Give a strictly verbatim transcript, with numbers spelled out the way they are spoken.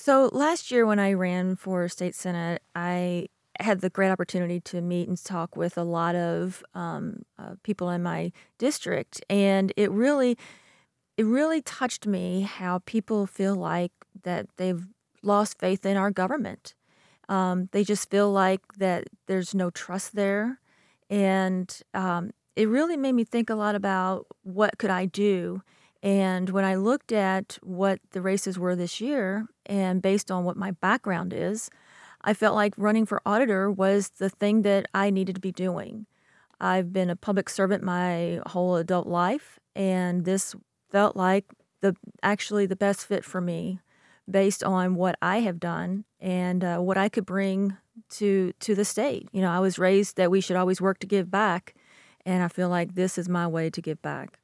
So last year when I ran for state senate, I had the great opportunity to meet and talk with a lot of um, uh, people in my district, and it really, it really touched me how people feel like that they've lost faith in our government. Um, they just feel like that there's no trust there, and um, it really made me think a lot about what could I do. And when I looked at what the races were this year, and based on what my background is, I felt like running for auditor was the thing that I needed to be doing. I've been a public servant my whole adult life, and this felt like the actually the best fit for me based on what I have done and uh, what I could bring to to the state. You know, I was raised that we should always work to give back, and I feel like this is my way to give back.